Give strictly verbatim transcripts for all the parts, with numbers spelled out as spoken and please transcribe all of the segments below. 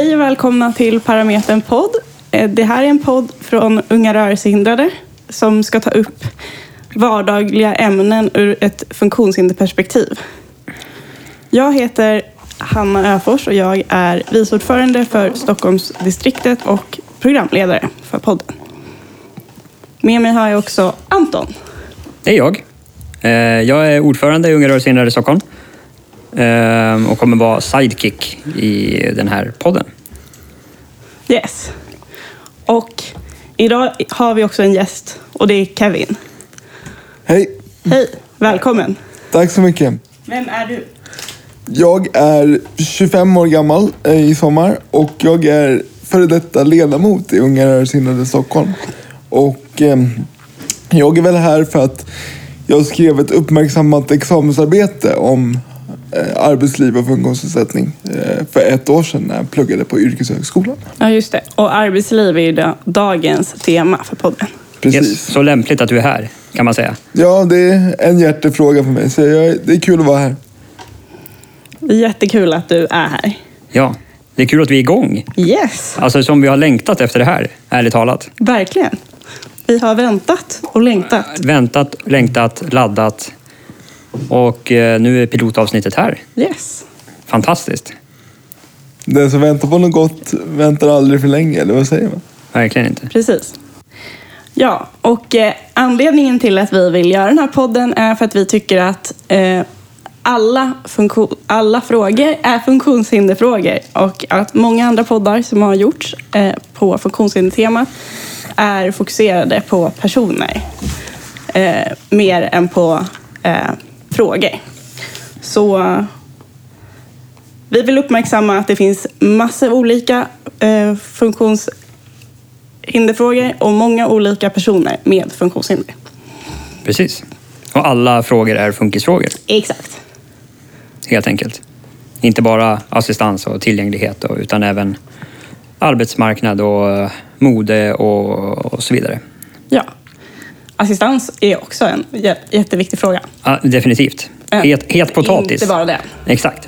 Hej och välkomna till Parametern podd. Det här är en podd från Unga rörelsehindrade som ska ta upp vardagliga ämnen ur ett funktionshinderperspektiv. Jag heter Hanna Öfors och jag är viceordförande för Stockholmsdistriktet och programledare för podden. Med mig har jag också Anton. Det är jag. Jag är ordförande i Unga rörelsehindrade i Stockholm och kommer vara sidekick i den här podden. Yes. Och idag har vi också en gäst och det är Kevin. Hej. Hej, välkommen. Tack så mycket. Vem är du? Jag är tjugofem år gammal i sommar och jag är före detta ledamot i Unga rörelsehindrade i Stockholm. Och eh, jag är väl här för att jag skrev ett uppmärksammat examensarbete om eh, arbetsliv och funktionsnedsättning eh, för ett år sedan när jag pluggade på yrkeshögskolan. Ja, just det. Och arbetsliv är ju da- dagens tema för podden. Precis. Yes, så lämpligt att du är här, kan man säga. Ja, det är en hjärtefråga för mig. Så jag, det är kul att vara här. Det är jättekul att du är här. Ja, det är kul att vi är igång. Yes, Alltså som vi har längtat efter det här, ärligt talat. verkligen. Vi har väntat och längtat. Väntat, längtat, laddat. Och eh, nu är pilotavsnittet här. Yes. Fantastiskt. Den som väntar på något gott väntar aldrig för länge, eller vad säger man? Verkligen inte. Precis. Ja, och eh, anledningen till att vi vill göra den här podden är för att vi tycker att eh, alla, funktion, alla frågor är funktionshinderfrågor och att många andra poddar som har gjorts eh, på funktionshindertemat är fokuserade på personer eh, mer än på eh, frågor. Så eh, vi vill uppmärksamma att det finns massor olika eh, funktionshinderfrågor och många olika personer med funktionshinder. Precis. Och alla frågor är funkisfrågor, Exakt. helt enkelt. Inte bara assistans och tillgänglighet, och, utan även arbetsmarknad och mode och, och så vidare. Ja. Assistans är också en jä- jätteviktig fråga. Ja, definitivt. Het, het potatis. Inte bara det. Exakt.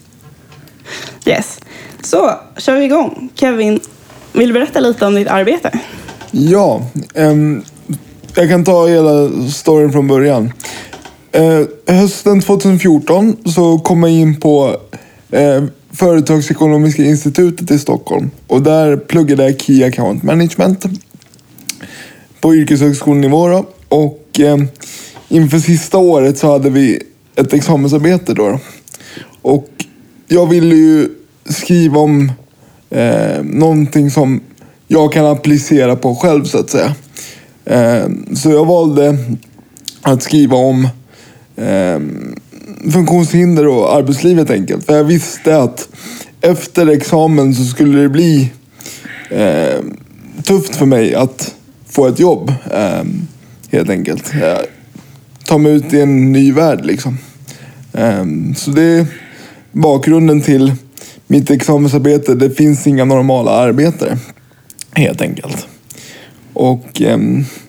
Yes. Så, kör vi igång. Kevin, vill du berätta lite om ditt arbete? Ja, ehm, jag kan ta hela storyn från början. Eh, hösten tjugohundrafjorton så kom jag in på eh, Företagsekonomiska institutet i Stockholm. Och där pluggade jag Key Account Management på yrkeshögskolenivå då. Och eh, inför sista året så hade vi ett examensarbete då. Och jag ville ju skriva om eh, någonting som jag kan applicera på själv så att säga. Eh, så jag valde att skriva om eh, funktionshinder och arbetslivet enkelt. För jag visste att efter examen så skulle det bli eh, tufft för mig att få ett jobb. Eh, helt enkelt. Jag tar mig ut i en ny värld liksom. Eh, så det är bakgrunden till mitt examensarbete. Det finns inga normala arbetare. Helt enkelt. Och eh,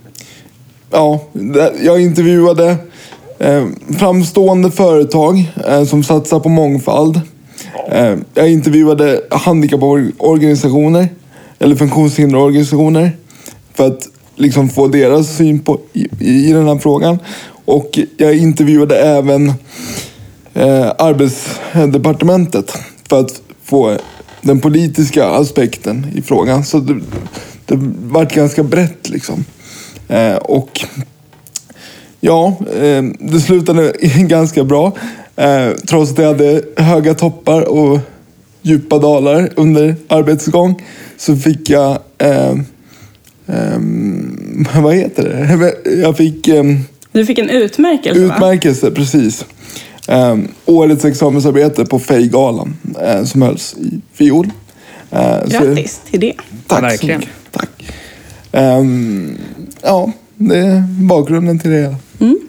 ja, jag intervjuade eh, framstående företag eh, som satsar på mångfald. Eh, jag intervjuade handikapporganisationer eller funktionshinderorganisationer för att liksom få deras syn på i, i den här frågan. Och jag intervjuade även eh, arbetsdepartementet för att få den politiska aspekten i frågan. Så det, det var ganska brett liksom. Eh, och ja, eh, det slutade ganska bra. Eh, trots att jag hade höga toppar och djupa dalar under arbetsgång så fick jag eh, eh, vad heter det? Jag fick eh, Du fick en utmärkelse, va? utmärkelse, precis. Eh, årets examensarbete på F E I-galan eh, som hölls i fiol. Eh, Grattis så, till det. tack Verkligen. så mycket. Tack. Eh, ja, det är bakgrunden till det hela. Mm.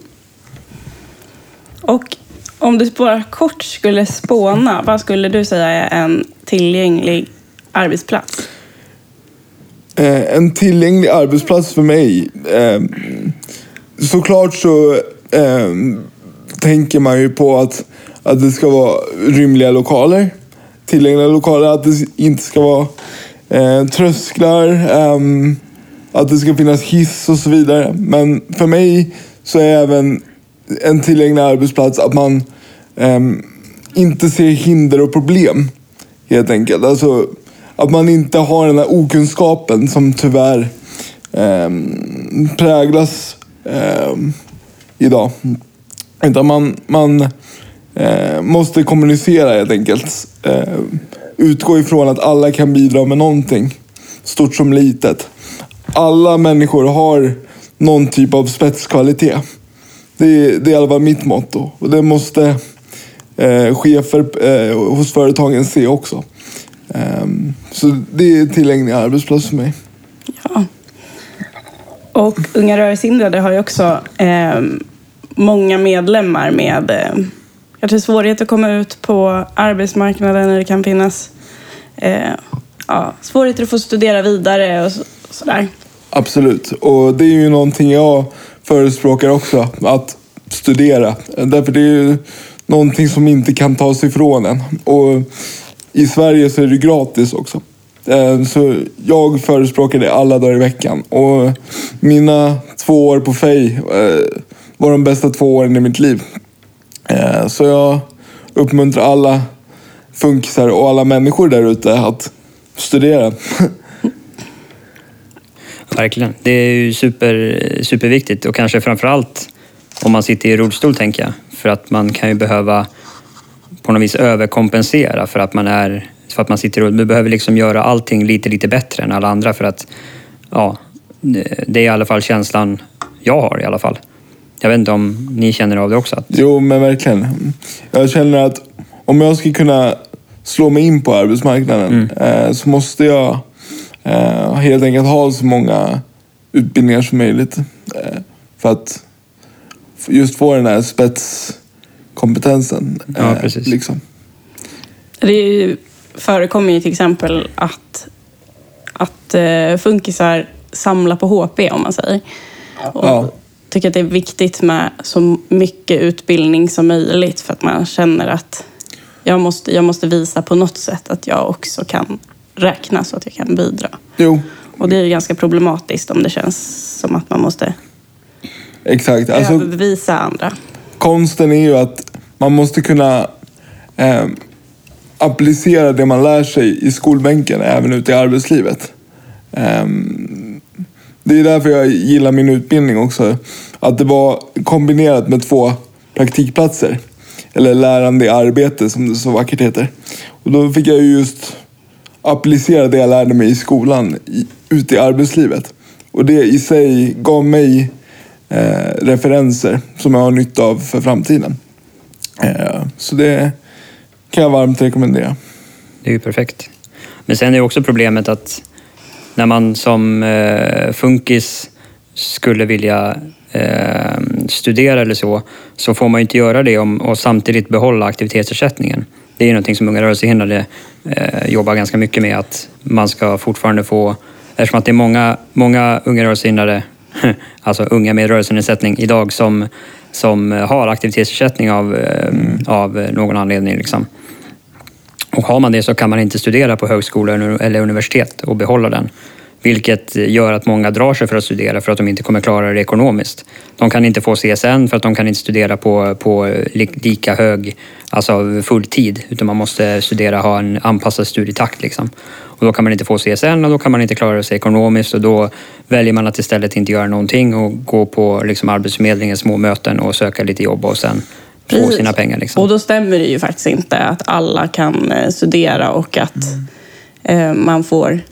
Och om du bara kort skulle spåna, vad skulle du säga är en tillgänglig arbetsplats? Eh, en tillgänglig arbetsplats för mig. Eh, såklart så eh, tänker man ju på att, att det ska vara rymliga lokaler. tillgängliga lokaler, att det inte ska vara eh, trösklar, eh, att det ska finnas hiss och så vidare. Men för mig så är även en tillgänglig arbetsplats att man eh, inte ser hinder och problem, helt enkelt. Alltså att man inte har den här okunskapen som tyvärr eh, präglas eh, idag. Utan man, man eh, måste kommunicera, helt enkelt. Eh, utgå ifrån att alla kan bidra med någonting, stort som litet. Alla människor har någon typ av spetskvalitet. Det är, det är i alla fall mitt motto. Och det måste eh, chefer eh, hos företagen se också. Eh, så det är tillgänglig arbetsplats för mig. Ja. Och Unga rörelsehindrade har ju också eh, många medlemmar med eh, kanske svårighet att komma ut på arbetsmarknaden. När det kan finnas eh, ja, svårigheter att få studera vidare och så, sådär. Absolut. Och det är ju någonting jag förespråkar också, att studera. Därför det är ju någonting som inte kan tas ifrån en. Och i Sverige så är det gratis också. Så jag förespråkar det alla dagar i veckan. Och mina två år på F E I var de bästa två åren i mitt liv. Så jag uppmuntrar alla funkisar och alla människor där ute att studera. Verkligen. Det är ju super, superviktigt, och kanske framförallt om man sitter i rullstol, tänker jag. För att man kan ju behöva på något vis överkompensera för att man är för att man sitter i rullstol. Man behöver liksom göra allting lite lite bättre än alla andra, för att ja, det är i alla fall känslan jag har i alla fall. Jag vet inte om ni känner av det också. Att... Jo, men verkligen. Jag känner att om jag ska kunna slå mig in på arbetsmarknaden mm. eh, så måste jag eh, helt enkelt ha så många utbildningar som möjligt. Eh, för att just få den här spetskompetensen. Eh, ja, precis. Liksom. Det är ju, förekommer ju till exempel att, att eh, funkisar samlar på H P, om man säger. Och ja. tycker att det är viktigt med så mycket utbildning som möjligt, för att man känner att jag måste, jag måste visa på något sätt att jag också kan räkna, så att jag kan bidra. Jo. Och det är ju ganska problematiskt om det känns som att man måste Exakt. Alltså, överbevisa andra. Konsten är ju att man måste kunna eh, applicera det man lär sig i skolbänken även ute i arbetslivet. Eh, det är därför jag gillar min utbildning också. Att det var kombinerat med två praktikplatser. Eller lärande i arbete, som det så vackert heter. Och då fick jag ju just applicera det jag lärde mig i skolan i, ute i arbetslivet. Och det i sig gav mig eh, referenser som jag har nytta av för framtiden. Eh, så det kan jag varmt rekommendera. Det är ju perfekt. Men sen är det också problemet att när man som eh, funkis skulle vilja eh, studera eller så, så får man ju inte göra det om, och samtidigt behålla aktivitetsersättningen. Det är ju någonting som Unga rörelsehindrade eh, jobbar ganska mycket med, att man ska fortfarande få, eftersom att det är många, många unga rörelsehindrade, alltså unga med rörelsenedsättning idag, som, som har aktivitetsersättning av, eh, mm. av någon anledning liksom. Och har man det så kan man inte studera på högskola eller universitet och behålla den. Vilket gör att många drar sig för att studera för att de inte kommer klara det ekonomiskt. De kan inte få C S N för att de kan inte studera på, på lika hög, alltså full tid. Utan man måste studera, ha en anpassad studietakt liksom. Och då kan man inte få C S N och då kan man inte klara sig ekonomiskt. Och då väljer man att istället inte göra någonting och gå på liksom arbetsförmedlingens små möten och söka lite jobb och sen Precis. få sina pengar. Liksom. Och då stämmer det ju faktiskt inte att alla kan studera och att mm. eh, man får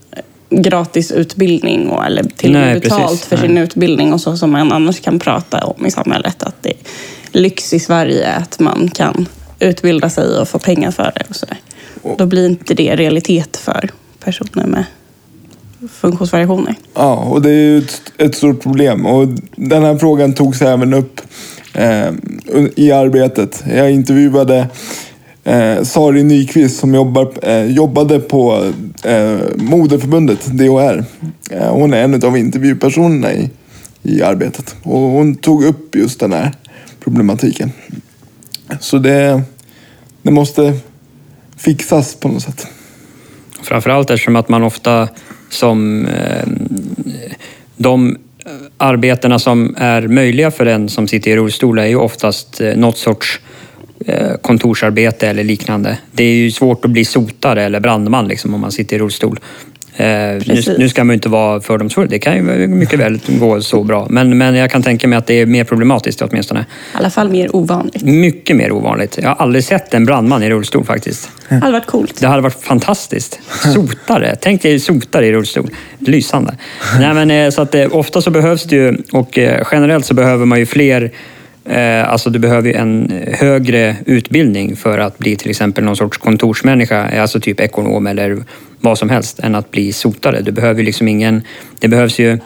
gratis utbildning och, eller till och med betalt precis. för sin Nej. utbildning och så, som man annars kan prata om i samhället. Att det är lyx i Sverige att man kan utbilda sig och få pengar för det och så där. Då blir inte det realitet för personer med funktionsvariationer. Ja, och det är ju ett, ett stort problem. Och den här frågan togs även upp eh, i arbetet. Jag intervjuade Eh, Sari Nyqvist som jobbar, eh, jobbade på eh, Modeförbundet, D H R. Eh, hon är en av intervjupersonerna i, i arbetet. Och hon tog upp just den här problematiken. Så det, det måste fixas på något sätt. Framförallt eftersom att man ofta som eh, de arbetena som är möjliga för den som sitter i rullstol är ju oftast eh, något sorts eh, kontorsarbete eller liknande. Det är ju svårt att bli sotare eller brandman liksom, om man sitter i rullstol. Eh, nu, nu ska man ju inte vara fördomsfull, det kan ju mycket väl gå så bra. Men, men jag kan tänka mig att det är mer problematiskt åtminstone. I alla fall mer ovanligt. Mycket mer ovanligt. Jag har aldrig sett en brandman i rullstol faktiskt. Det hade varit coolt. Det hade varit fantastiskt. Sotare. Tänk dig sotare i rullstol. Lysande. Nej, men, så att, ofta så behövs det ju, och generellt så behöver man ju fler, eh, alltså du behöver ju en högre utbildning för att bli till exempel någon sorts kontorsmänniska, alltså typ ekonom eller vad som helst, än att bli sotare. Du behöver liksom ingen, det behövs ju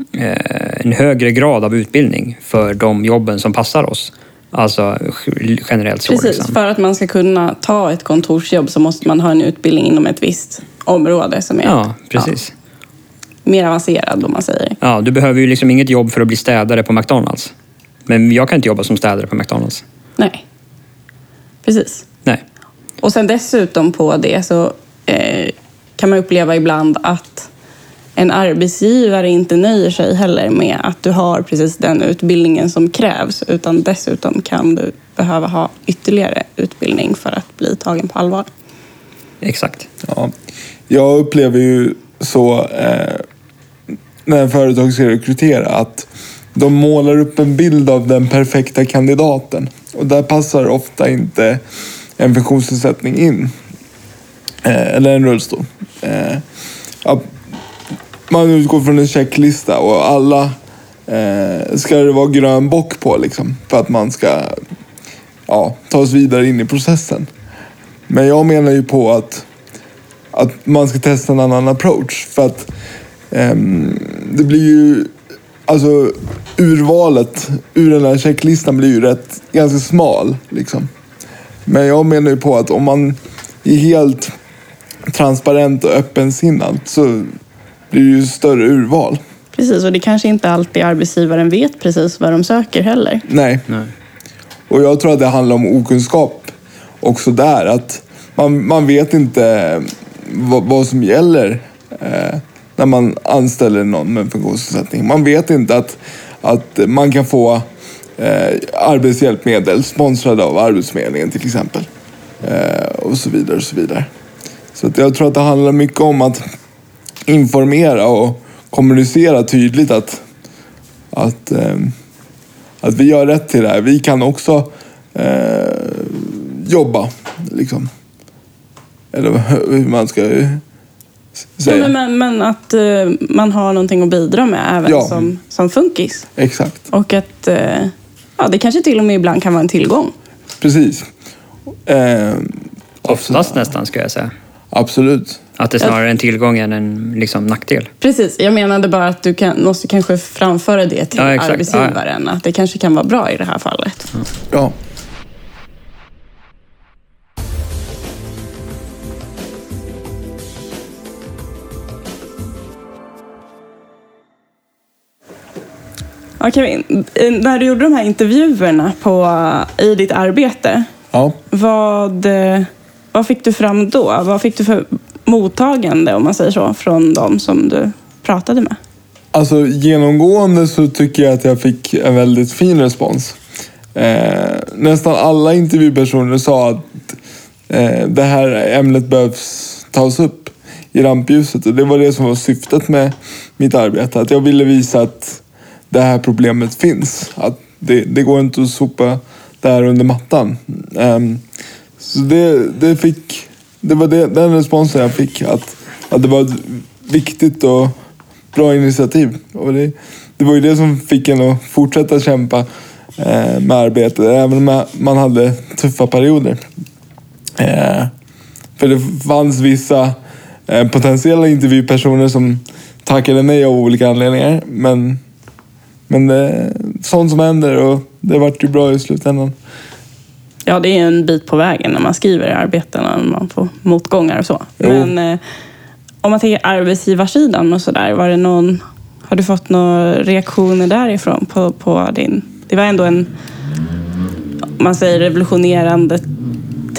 eh, en högre grad av utbildning för de jobben som passar oss. Alltså generellt så. Precis, liksom. För att man ska kunna ta ett kontorsjobb så måste man ha en utbildning inom ett visst område som är ja, precis. Ja, mer avancerad om man säger. Ja, du behöver ju liksom inget jobb för att bli städare på McDonalds. Men jag kan inte jobba som städare på McDonalds. Nej, precis. Nej. Och sen dessutom på det så eh, kan man uppleva ibland att en arbetsgivare inte nöjer sig heller med att du har precis den utbildningen som krävs, utan dessutom kan du behöva ha ytterligare utbildning för att bli tagen på allvar. Exakt. Ja. Jag upplever ju så eh, när företag ska rekrytera att de målar upp en bild av den perfekta kandidaten. Och där passar ofta inte en funktionsnedsättning in. Eh, eller en rullstol. Eh, ja, man utgår från en checklista och alla eh, ska det vara grön bock på liksom, för att man ska ja, ta oss vidare in i processen. Men jag menar ju på att, att man ska testa en annan approach. För att eh, det blir ju, alltså urvalet ur den här checklistan blir ju rätt, ganska smal liksom. Men jag menar ju på att om man är helt transparent och öppensinnad så blir det ju större urval. Precis, och det kanske inte alltid arbetsgivaren vet precis vad de söker heller. Nej. Nej. Och jag tror att det handlar om okunskap också där. Att man, man vet inte vad, vad som gäller eh, när man anställer någon med funktionsnedsättning. Man vet inte att, att man kan få eh, arbetshjälpmedel sponsrade av Arbetsförmedlingen till exempel. Eh, och så vidare och så vidare. Så att jag tror att det handlar mycket om att informera och kommunicera tydligt att, att, eh, att vi gör rätt till det här. Vi kan också eh, jobba, liksom. Eller hur man ska säga. Ja, men, men att eh, man har någonting att bidra med även Ja. som, som funkis. Exakt. Och att eh, ja, det kanske till och med ibland kan vara en tillgång. Precis. Eh, Oftast nästan, ska jag säga. absolut. Att det är snarare en tillgång än en liksom, nackdel. Precis, jag menade bara att du kan, måste kanske framföra det till Ja, exakt. arbetsgivaren. Att det kanske kan vara bra i det här fallet. Ja. Ja, Kevin, när du gjorde de här intervjuerna på, i ditt arbete, Ja. vad, vad fick du fram då? Vad fick du för mottagande, om man säger så, från de som du pratade med? Alltså genomgående så tycker jag att jag fick en väldigt fin respons. Eh, nästan alla intervjupersoner sa att eh, det här ämnet behövs tas upp i rampljuset. Och det var det som var syftet med mitt arbete. Att jag ville visa att det här problemet finns. Att det, det går inte att sopa det här under mattan. Eh, så det, det, fick, det var det, den responsen jag fick. Att, att det var ett viktigt och bra initiativ. Och det, det var ju det som fick en att fortsätta kämpa eh, med arbetet. Även om man hade tuffa perioder. Eh, för det fanns vissa eh, potentiella intervjupersoner som tackade nej av olika anledningar. Men, men det, sånt som händer, och det vart ju bra i slutändan. Ja, det är en bit på vägen när man skriver i arbetena, när man får motgångar och så. Jo. Men eh, om man tänker arbetsgivarsidan och sådär, var det någon, har du fått några reaktioner därifrån på, på din... Det var ändå en, om man säger, revolutionerande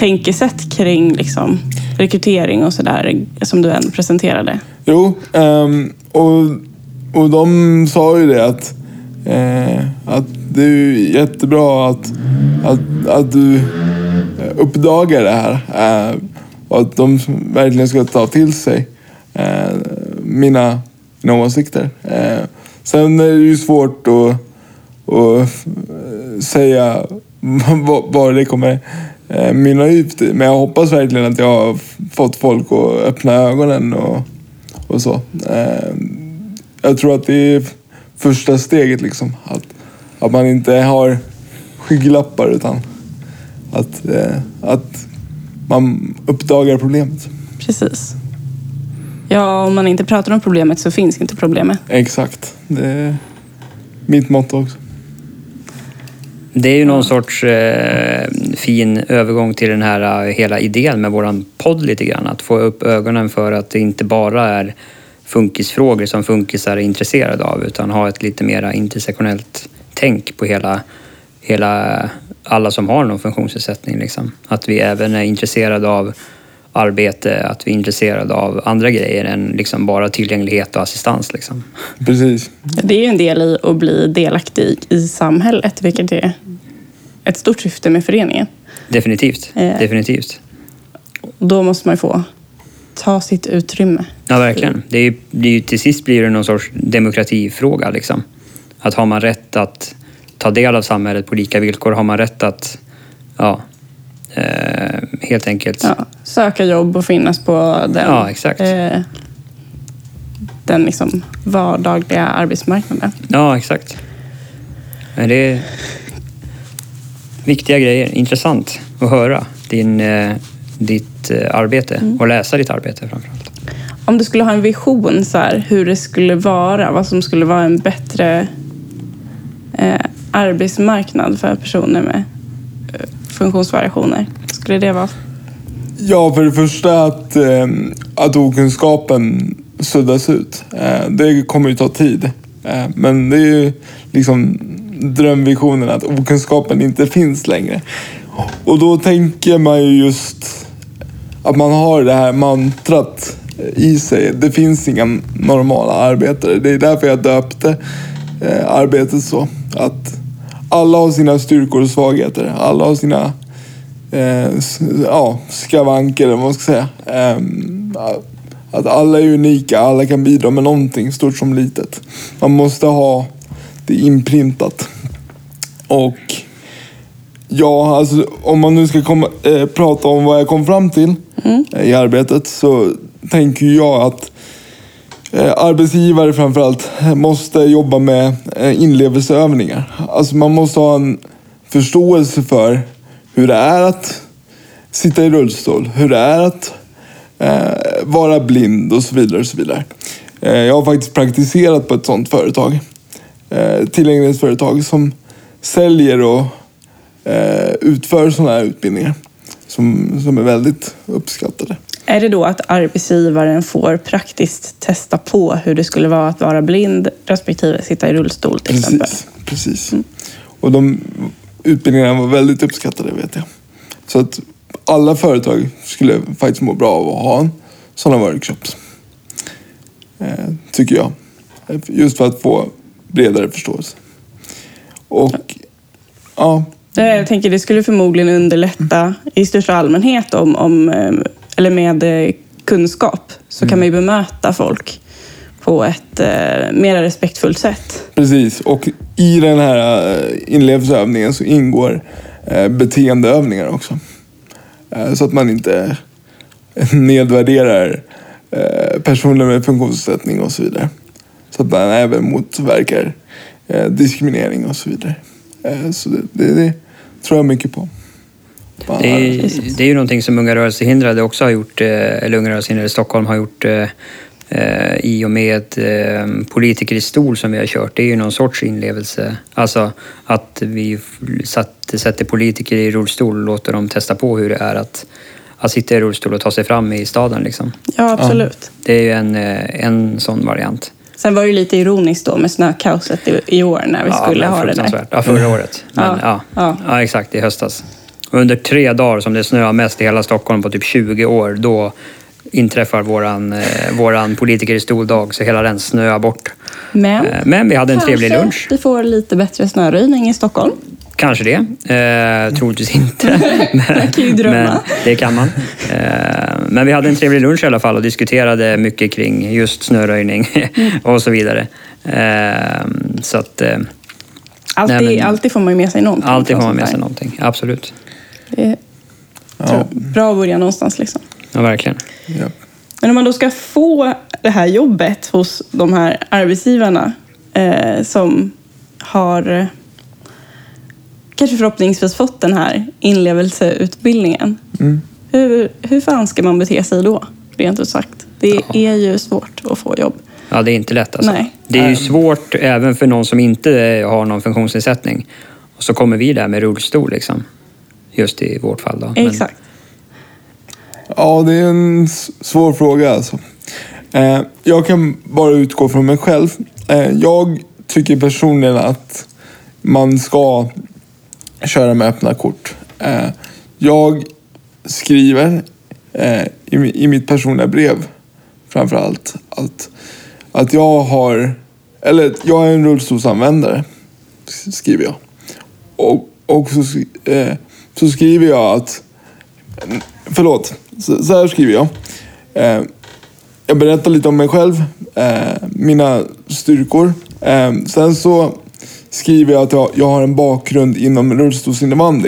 tänkesätt kring liksom, rekrytering och sådär som du än presenterade. Jo, um, och, och de sa ju det att, eh, att det är jättebra att, att, att du uppdagar det här. Eh, och att de verkligen ska ta till sig eh, mina, mina åsikter. Eh, sen är det ju svårt att, att säga vad det kommer eh, mynna ut. Men jag hoppas verkligen att jag har fått folk att öppna ögonen och, och så. Eh, jag tror att det är första steget liksom. Att, att man inte har skygglappar utan att, eh, att man uppdagar problemet. Precis. Ja, om man inte pratar om problemet så finns inte problemet. Exakt. Det är mitt motto också. Det är ju någon sorts eh, fin övergång till den här uh, hela idén med våran podd lite grann. Att få upp ögonen för att det inte bara är funkisfrågor som funkisar är intresserade av, utan ha ett lite mer intersektionellt tänk på hela, hela alla som har någon funktionsnedsättning. Liksom. Att vi även är intresserade av arbete, att vi är intresserade av andra grejer än liksom bara tillgänglighet och assistans. Liksom. Precis. Det är ju en del i att bli delaktig i samhället, vilket är ett stort syfte med föreningen. Definitivt, Eh. definitivt. Då måste man ju få ta sitt utrymme. Ja, verkligen. Det är ju, det är ju, till sist blir det någon sorts demokratifråga. Liksom. Att har man rätt att ta del av samhället på lika villkor, har man rätt att ja, eh, helt enkelt... Ja, söka jobb och finnas på den, ja, exakt. Eh, den liksom vardagliga arbetsmarknaden. Ja, exakt. Men det är viktiga grejer. Intressant att höra din, eh, ditt eh, arbete mm. och läsa ditt arbete framförallt. Om du skulle ha en vision så här, hur det skulle vara, vad som skulle vara en bättre eh, arbetsmarknad för personer med eh, funktionsvariationer, skulle det vara? Ja, för det första att, eh, att okunskapen suddas ut. Eh, det kommer ju ta tid. Eh, men det är ju liksom drömvisionen att okunskapen inte finns längre. Och då tänker man ju just att man har det här mantrat i sig. Det finns inga normala arbetare. Det är därför jag döpte eh, arbetet så. Att alla har sina styrkor och svagheter. Alla har sina eh, ja, skavanker, eller vad man ska säga. Eh, att alla är unika. Alla kan bidra med någonting, stort som litet. Man måste ha det inprintat. Och ja, alltså, om man nu ska komma, eh, prata om vad jag kom fram till mm. eh, i arbetet, så tänker jag att eh, arbetsgivare framförallt måste jobba med eh, inlevelseövningar. Alltså man måste ha en förståelse för hur det är att sitta i rullstol, hur det är att eh, vara blind och så vidare. Och så vidare. Eh, jag har faktiskt praktiserat på ett sådant företag. Eh, tillgänglighetsföretag som säljer och eh, utför sådana här utbildningar som, som är väldigt uppskattade. Är det då att arbetsgivaren får praktiskt testa på hur det skulle vara att vara blind respektive sitta i rullstol till precis, exempel? Precis. Mm. Och de utbildningarna var väldigt uppskattade, vet jag. Så att alla företag skulle faktiskt må bra av att ha sådana workshops. Eh, tycker jag. Just för att få bredare förståelse. Och ja. Jag tänker det skulle förmodligen underlätta i största allmänhet om, om eller med kunskap så mm. kan man ju bemöta folk på ett eh, mer respektfullt sätt. Precis, och i den här inlevelsövningen så ingår eh, beteendeövningar också. Eh, så att man inte nedvärderar eh, personer med funktionsnedsättning och så vidare. Så att man även motverkar eh, diskriminering och så vidare. Eh, så det, det, det tror jag mycket på. Det är, det är ju någonting som Unga rörelsehindrade också har gjort, eller Unga rörelsehindrade i Stockholm har gjort eh, i och med eh, politiker i stol som vi har kört. Det är ju någon sorts inlevelse. Alltså att vi satt, sätter politiker i rullstol och låter dem testa på hur det är att, att sitta i rullstol och ta sig fram i staden. Liksom. Ja, absolut. Ja. Det är ju en, en sån variant. Sen var det lite ironiskt då med snökaoset i, i år när vi ja, skulle ha det där. Ja, förra året. Men, ja. Ja, Ja. Ja, exakt, i höstas. Under tre dagar som det snöar mest i hela Stockholm på typ tjugo år, då inträffar våran, eh, våran politiker i stoldag, så hela den snöar bort. Men, eh, men vi hade en trevlig lunch. Kanske vi får lite bättre snöröjning i Stockholm. Kanske det. Eh, troligtvis inte. men, man kan ju drömma. Men det kan man. Eh, men vi hade en trevlig lunch i alla fall och diskuterade mycket kring just snöröjning mm. och så vidare. Eh, så att... Eh, alltid, nej, men, alltid får man med sig någonting. Alltid får man med sig någonting, absolut. Det är ja. bra att börja någonstans liksom. Ja, verkligen. Ja. Men om man då ska få det här jobbet hos de här arbetsgivarna eh, som har eh, kanske förhoppningsvis fått den här inlevelseutbildningen. Mm. Hur, hur fan ska man bete sig då? Rent ut sagt. Det ja. är ju svårt att få jobb. Ja, det är inte lätt alltså. Nej. Det är ju svårt även för någon som inte har någon funktionsnedsättning. Och så kommer vi där med rullstol liksom. Just i vårt fall då. Exakt. Men... Ja, det är en svår fråga alltså. Eh, jag kan bara utgå från mig själv. Eh, jag tycker personligen att man ska köra med öppna kort. Eh, jag skriver eh, i, i mitt personliga brev framförallt att, att jag har, eller jag är en rullstolsanvändare, skriver jag. Och, och så, eh, så skriver jag att, förlåt, så, så här skriver jag. Eh, jag berättar lite om mig själv, eh, mina styrkor. Eh, sen så skriver jag att jag, jag har en bakgrund inom rullstolsinnebandy.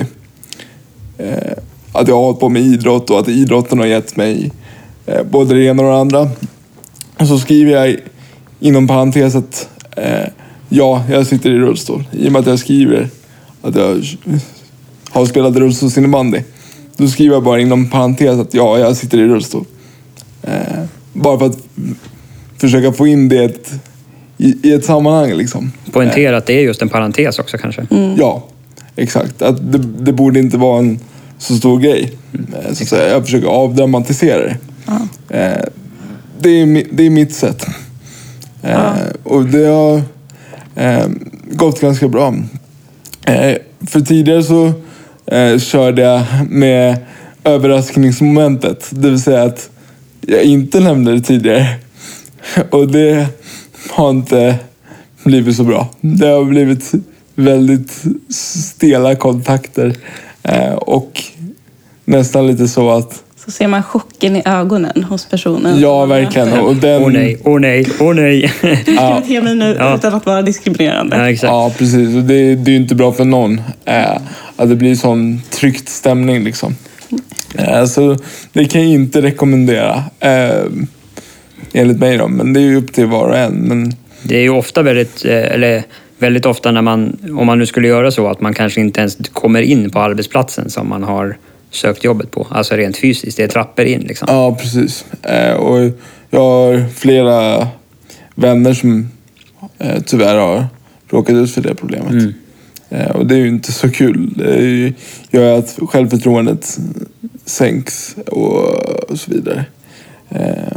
Eh, att jag har hållit på med idrott och att idrotten har gett mig eh, både det ena och det andra. Och så skriver jag inom parentes att eh, ja, jag sitter i rullstol. I och med att jag skriver att jag har spelat rullstolsinnebandy. Då skriver jag bara inom parentes att ja, jag sitter i rullstol. Eh, bara för att försöka få in det i, i ett sammanhang liksom. Poängtera att det är just en parentes också kanske. Mm. Ja, exakt. Att det, det borde inte vara en så stor grej. Mm. Så, så jag försöker avdramatisera det. Mm. Eh, det, är, det är mitt sätt. Eh, mm. Och det har eh, gått ganska bra. Eh, för tidigare så eh, körde jag med överraskningsmomentet. Det vill säga att jag inte nämnde det tidigare. Och det har inte blivit så bra. Det har blivit väldigt stela kontakter. Eh, och nästan lite så att... Så ser man chocken i ögonen hos personen. Ja, verkligen. Åh den... oh, nej, åh oh, nej, åh oh, nej. Du ska bete mig nu ja. utan att vara diskriminerande. Ja, exakt. Ja, precis. Och det, det är ju inte bra för någon. Eh, att det blir sån tryckt stämning liksom. Eh, så det kan jag inte rekommendera. Eh, enligt mig då. Men det är ju upp till var och en. Men... Det är ju ofta väldigt... Eller... Väldigt ofta när man, om man nu skulle göra så, att man kanske inte ens kommer in på arbetsplatsen som man har sökt jobbet på. Alltså rent fysiskt, det är trappor in liksom. Ja, precis. Eh, och jag har flera vänner som eh, tyvärr har råkat ut för det problemet. Mm. Eh, och det är ju inte så kul. Det är ju, gör att självförtroendet sänks och, och så vidare. Eh,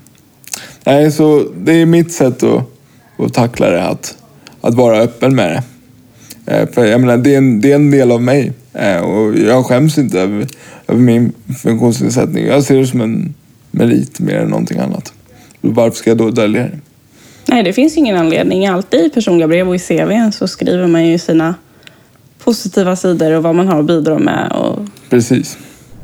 nej, så det är mitt sätt att, att tackla det, att Att vara öppen med det. Eh, för jag menar, det är, en, det är en del av mig. Eh, och jag skäms inte över, över min funktionsnedsättning. Jag ser det som en merit mer än någonting annat. Varför ska jag då dölja det? Nej, det finns ingen anledning. Alltid i personliga brev och i C V:n så skriver man ju sina positiva sidor och vad man har att bidra med. Och... Precis.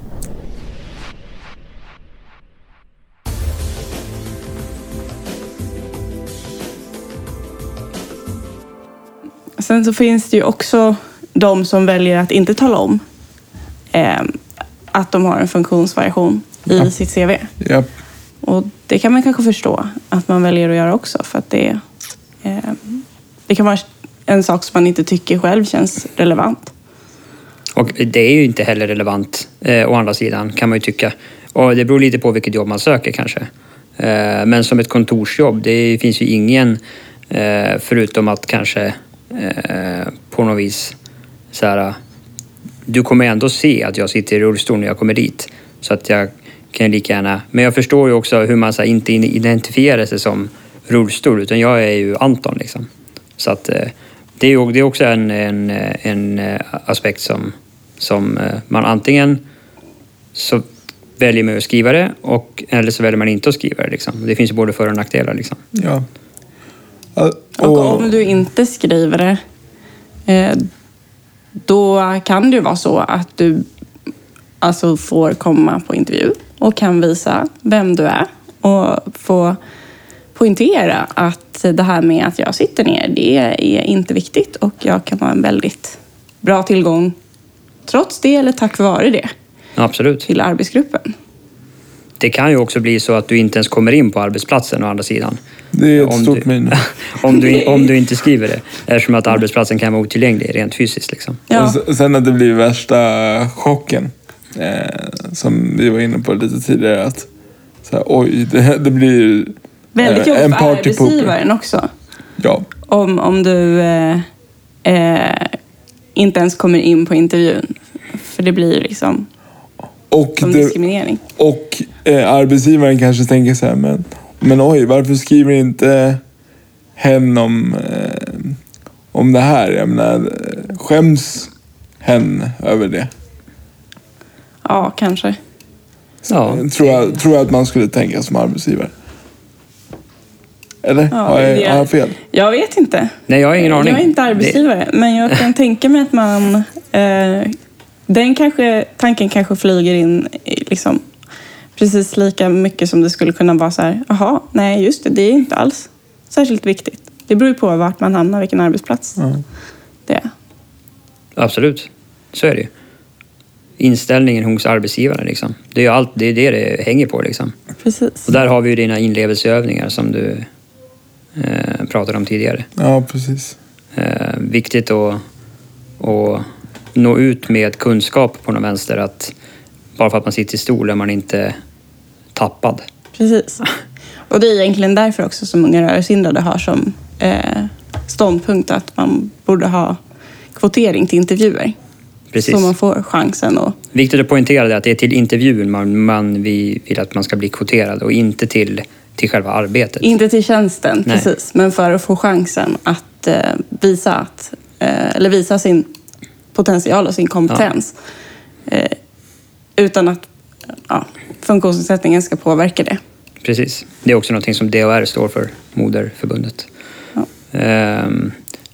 Sen så finns det ju också de som väljer att inte tala om eh, att de har en funktionsvariation i ja. sitt C V. Ja. Och det kan man kanske förstå att man väljer att göra också. För att det, eh, det kan vara en sak som man inte tycker själv känns relevant. Och det är ju inte heller relevant eh, å andra sidan, kan man ju tycka. Och det beror lite på vilket jobb man söker kanske. Eh, men som ett kontorsjobb, det finns ju ingen eh, förutom att kanske Eh, på något vis så här, du kommer ändå se att jag sitter i rullstol när jag kommer dit, så att jag kan lika gärna, men jag förstår ju också hur man så här, inte identifierar sig som rullstol, utan jag är ju Anton liksom, så att eh, det är ju det är också en, en, en aspekt som som eh, man antingen så väljer man att skriva det och, eller så väljer man inte att skriva det. Liksom. Det finns ju både för- och nackdelar. Liksom. Ja. Och, och om du inte skriver det, eh, då kan det ju vara så att du alltså får komma på intervju och kan visa vem du är och få poängtera att det här med att jag sitter ner, det är inte viktigt och jag kan vara en väldigt bra tillgång trots det eller tack vare det. Absolut. Till arbetsgruppen. Det kan ju också bli så att du inte ens kommer in på arbetsplatsen å andra sidan. Det är ett om stort du, minus. om, du, om du inte skriver det. Eftersom att arbetsplatsen kan vara otillgänglig rent fysiskt. Liksom. Ja. Och sen att det blir värsta chocken. Eh, som vi var inne på lite tidigare. Att så här, oj, det, det blir Väldigt eh, jobbigt för arbetsgivaren också. Ja. Om, om du eh, eh, inte ens kommer in på intervjun. För det blir liksom Och, som det, diskriminering. och eh, arbetsgivaren kanske tänker så här, men, men oj, varför skriver inte hen om, eh, om det här? Jag menar, skäms hen över det? Ja, kanske. Ja. Tror jag, tror jag att man skulle tänka som arbetsgivare. Eller? Ja, har, jag, det- har jag fel? Jag vet inte. Nej, jag har ingen aning. Jag är inte arbetsgivare, men jag kan tänka mig att man... Eh, den kanske, tanken kanske flyger in i liksom, precis lika mycket som det skulle kunna vara så här, jaha, nej just det, det är inte alls särskilt viktigt. Det beror ju på vart man hamnar, vilken arbetsplats Mm. det är. Absolut, så är det ju. Inställningen hos arbetsgivaren liksom. Det är ju allt, det är det det hänger på liksom. Precis. Och där har vi ju dina inlevelseövningar som du eh, pratade om tidigare. Ja, precis. Eh, viktigt att, att nå ut med kunskap på någon vänster, att bara för att man sitter i stol är man inte tappad. Precis. Och det är egentligen därför också som Unga rörelsehindrade har som eh, ståndpunkt att man borde ha kvotering till intervjuer. Precis. Så man får chansen att... Viktigt att poängtera det, att det är till intervjun man, man vi vill att man ska bli kvoterad och inte till, till själva arbetet. Inte till tjänsten, Nej. precis. Men för att få chansen att eh, visa att, eh, eller visa sin potential och sin kompetens. Eh, utan att ja, funktionsnedsättningen ska påverka det. Precis. Det är också något som D H R står för, Moderförbundet. Ja. Ehm,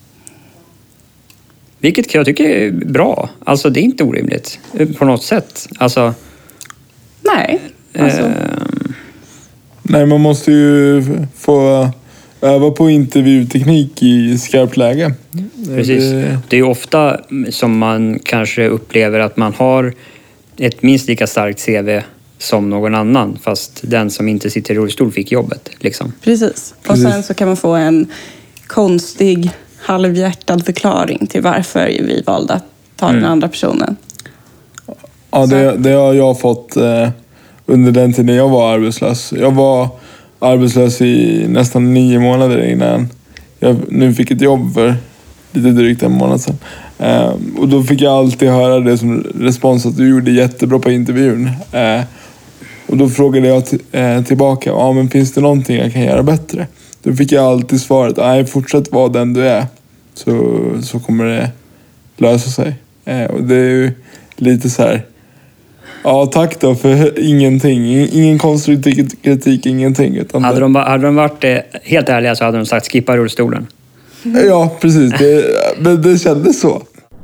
vilket jag tycker är bra. Alltså det är inte orimligt på något sätt. Alltså, Nej, alltså, ehm, Nej, man måste ju få öva på intervjuteknik i skarpt läge. precis. Det, Det är ofta som man kanske upplever att man har ett minst lika starkt C V som någon annan, fast den som inte sitter i rullstol fick jobbet. Liksom. precis. Och Precis. sen så kan man få en konstig, halvhjärtad förklaring till varför vi valde att ta den andra personen. ja, det, det har jag fått eh, under den tiden jag var arbetslös. Jag var arbetslös i nästan nio månader innan jag nu fick ett jobb för lite drygt en månad sedan. Eh, och då fick jag alltid höra det som respons att du gjorde jättebra på intervjun. Eh, och då frågade jag t- eh, tillbaka, ja men finns det någonting jag kan göra bättre? Då fick jag alltid svaret, nej fortsätt vara den du är. Så, så kommer det lösa sig. Eh, och det är ju lite så här, ja tack då för ingenting. Ingen konstruktiv kritik, ingenting. Utan Hade det, de, hade de varit eh, helt ärliga så hade de sagt skippa rullstolen. ja, precis. Det, men det kändes så.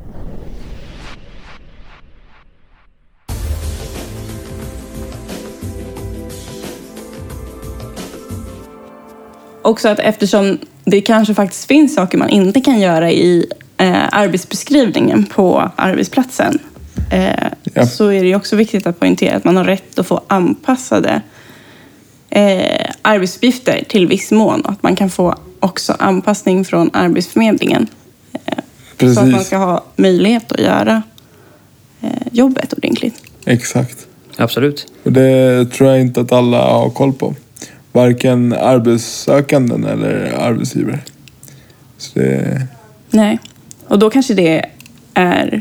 Också att eftersom det kanske faktiskt finns saker man inte kan göra i eh, arbetsbeskrivningen på arbetsplatsen. Eh, Ja. Så är det ju också viktigt att poängtera att man har rätt att få anpassade eh, arbetsuppgifter till viss mån. Och att man kan få också anpassning från Arbetsförmedlingen. Eh, så att man Precis. ska ha möjlighet att göra eh, jobbet ordentligt. Exakt. Absolut. Och det tror jag inte att alla har koll på. Varken arbetssökanden eller arbetsgivare. Så det, Nej. Och då kanske det är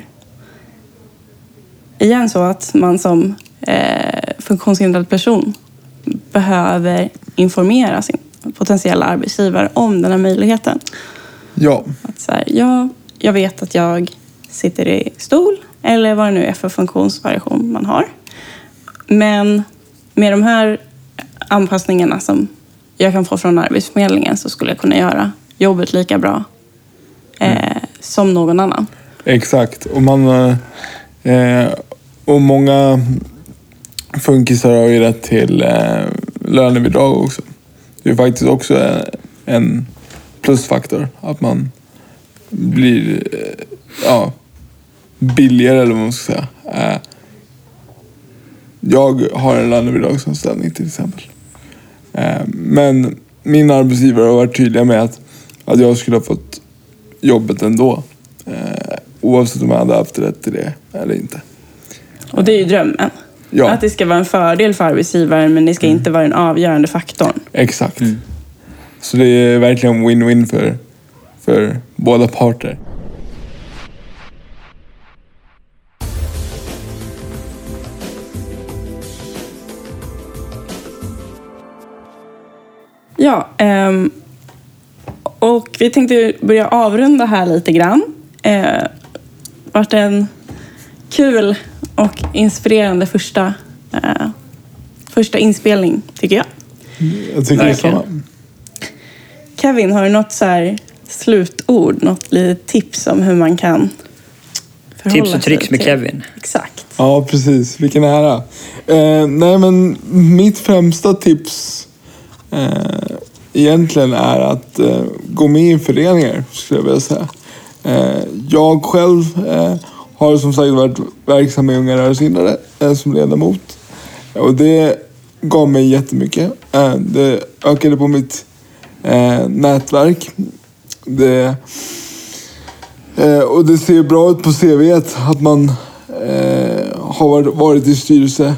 igen så att man som eh, funktionshindrad person behöver informera sin potentiella arbetsgivare om den här möjligheten. ja, Att så här, ja, jag vet att jag sitter i stol eller vad det nu är för funktionsvariation man har. Men med de här anpassningarna som jag kan få från Arbetsförmedlingen så skulle jag kunna göra jobbet lika bra eh, mm. som någon annan. Exakt. Och, man, eh, och många funkisar har ju rätt till eh, lönebidrag också. Det är faktiskt också en plusfaktor att man blir eh, ja, billigare eller vad man ska säga. Eh, jag har en lönebidragsanställning till exempel. Eh, men min arbetsgivare har varit tydliga med att, att jag skulle ha fått jobbet ändå. Eh, oavsett om jag hade haft rätt till det eller inte. Och det är ju drömmen. Ja. Att det ska vara en fördel för arbetsgivaren, men det ska mm. inte vara den avgörande faktorn. Exakt. Mm. Så det är verkligen win-win för, för båda parter. Ja, um, och vi tänkte börja avrunda här lite grann. Eh, vart en kul och inspirerande första, eh, första inspelning, tycker jag. Jag tycker det är samma. Kevin, har du något så här slutord, något litet tips om hur man kan förhålla tips och tricks med till? Kevin. Exakt. Ja, precis. Vilken ära. Eh, nej, men mitt främsta tips eh, egentligen är att eh, gå med i föreningar, skulle jag vilja säga. Eh, jag själv eh, har som sagt varit verksam i Unga rörelsehindrade eh, som ledamot. Och det gav mig jättemycket. Eh, det ökade på mitt eh, nätverk. Det, eh, och det ser bra ut på C V att man eh, har varit, varit i styrelse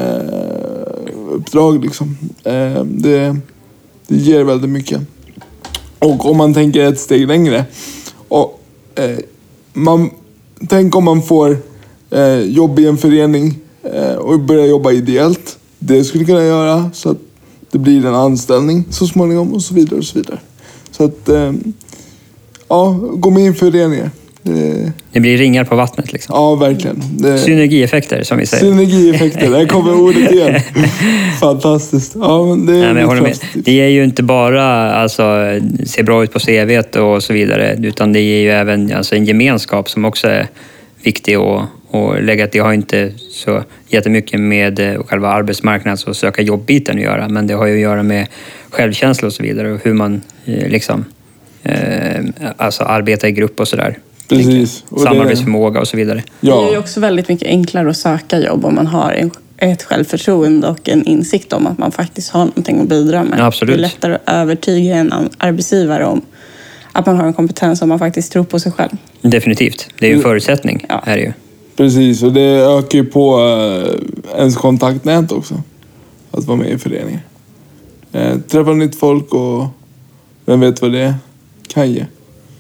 eh, uppdrag liksom. Eh, det, det ger väldigt mycket. Och om man tänker ett steg längre. Och, eh, man, tänk om man får eh, jobb i en förening eh, och börjar jobba ideellt. Det skulle kunna göra så att det blir en anställning så småningom och så vidare och så vidare. Så att, eh, ja, gå med i en förening. Det, det blir ringar på vattnet liksom. Ja, verkligen. Det, synergieffekter som vi säger. Synergieffekter, där kommer ordet igen. Fantastiskt. Ja, men det, är Nej, men jag håller med. Det är ju inte bara alltså, se bra ut på C V:t och så vidare, utan det är ju även alltså, en gemenskap som också är viktig att och lägga att det har inte så jättemycket med själva arbetsmarknads- och söka jobbiten att göra, men det har ju att göra med självkänsla och så vidare och hur man liksom eh, alltså arbetar i grupp och sådär. Precis. Och samarbetsförmåga och så vidare. Ja. Det är ju också väldigt mycket enklare att söka jobb om man har en, ett självförtroende och en insikt om att man faktiskt har någonting att bidra med. Ja, absolut. Det är lättare att övertyga en arbetsgivare om att man har en kompetens om man faktiskt tror på sig själv. Definitivt. Det är ju en förutsättning. Ja. Är det ju. Precis, och det ökar ju på eh, ens kontaktnät också. Att vara med i föreningen. Eh, träffa nytt folk och vem vet vad det kan ge.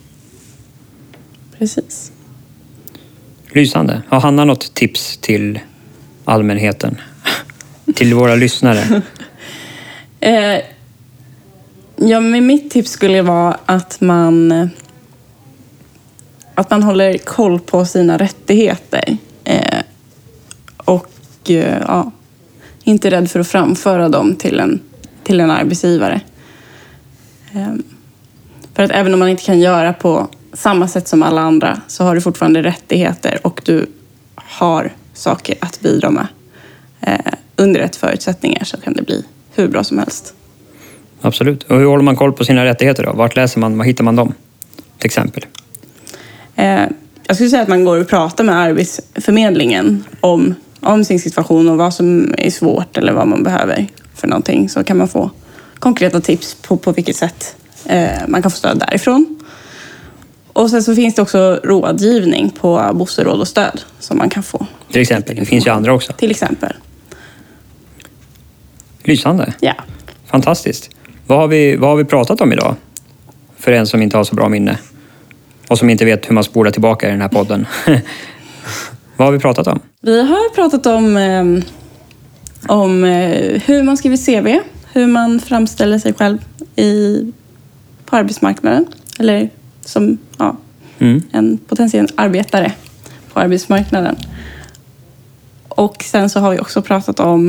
Precis. Lysande. Har Hanna något tips till allmänheten? Till våra lyssnare? eh, ja, men mitt tips skulle vara att man att man håller koll på sina rättigheter. Eh, och eh, ja, inte rädd för att framföra dem till en, till en arbetsgivare. Eh, för att även om man inte kan göra på samma sätt som alla andra så har du fortfarande rättigheter och du har saker att bidra med. Eh, under rätt förutsättningar så kan det bli hur bra som helst. Absolut. Och hur håller man koll på sina rättigheter då? Vart läser man? Var hittar man dem? Till exempel. Eh, jag skulle säga att man går och pratar med Arbetsförmedlingen om, om sin situation och vad som är svårt eller vad man behöver för någonting. Så kan man få konkreta tips på, på vilket sätt eh, man kan få stöd därifrån. Och sen så finns det också rådgivning på bostadsråd och stöd som man kan få. Till exempel, det finns ju andra också. Till exempel. Lysande. Ja. Fantastiskt. Vad har vi, vad har vi pratat om idag? För en som inte har så bra minne. Och som inte vet hur man spolar tillbaka i den här podden. Vad har vi pratat om? Vi har pratat om, eh, om eh, hur man skriver C V. Hur man framställer sig själv i, på arbetsmarknaden. Eller som ja, mm. en potentiell arbetare på arbetsmarknaden. Och sen så har vi också pratat om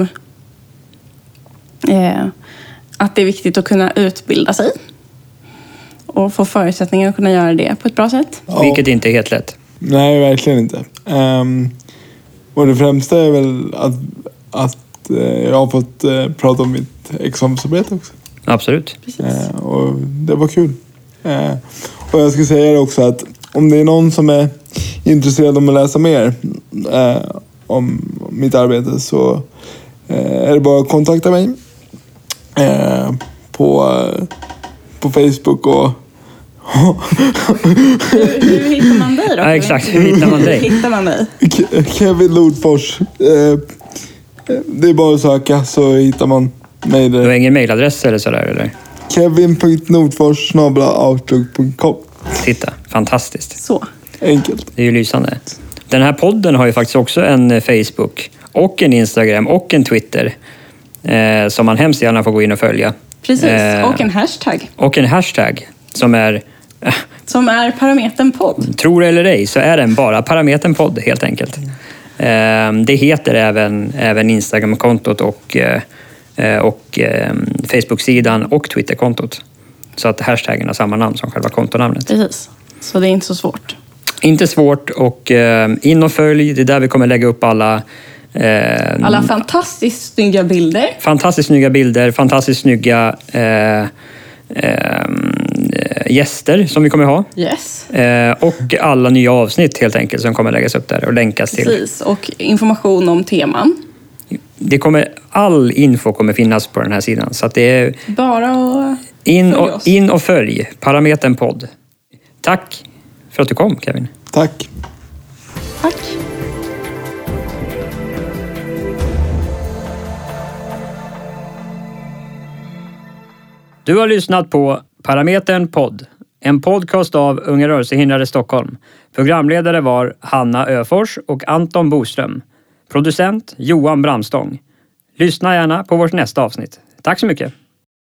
eh, att det är viktigt att kunna utbilda sig. Och få förutsättningar att kunna göra det på ett bra sätt. Ja. Vilket inte är helt lätt. Nej, verkligen inte. Um, och det främsta är väl att, att uh, jag har fått uh, prata om mitt examensarbete också. Absolut. Uh, och det var kul. Uh, och jag ska säga det också att om det är någon som är intresserad om att läsa mer uh, om mitt arbete så uh, är det bara att kontakta mig uh, på, uh, på Facebook och hur, hur hittar man dig då? Ja, exakt. Hur hittar man dig? Hur hittar man dig? Kevin Lodfors. Uh, det är bara att söka så hittar man mig där. Du har ingen mailadress eller sådär eller? kevin punkt nordfors snabel-a outlook punkt com. Titta, fantastiskt. Så. Enkelt. Det är ju lysande. Den här podden har ju faktiskt också en Facebook och en Instagram och en Twitter eh, som man hemskt gärna får gå in och följa. Precis, Eh, och en hashtag. Och en hashtag som är, eh, Som är parametern podd. tror det eller ej, så är den bara parametern podd helt enkelt. Eh, det heter även, även Instagram-kontot och, eh, och eh, Facebook-sidan och Twitter-kontot. Så att hashtaggen har samma namn som själva kontonamnet. Precis, så det är inte så svårt. Inte svårt och eh, in och följ, det är där vi kommer lägga upp alla eh, Alla fantastiskt snygga bilder. fantastiskt snygga bilder, fantastiskt snygga eh, eh, gäster som vi kommer ha. Yes. Eh, och alla nya avsnitt helt enkelt som kommer läggas upp där och länkas till. Precis, och information om teman. Det kommer, all info kommer finnas på den här sidan. Så att det är Bara att in följa och, oss. in och följ Parametern podd. Tack för att du kom, Kevin. Tack. Tack. Du har lyssnat på Parametern podd, en podcast av Unga rörelsehindrade Stockholm. Programledare var Hanna Öfors och Anton Boström. Producent Johan Bramstång. Lyssna gärna på vårt nästa avsnitt. Tack så mycket.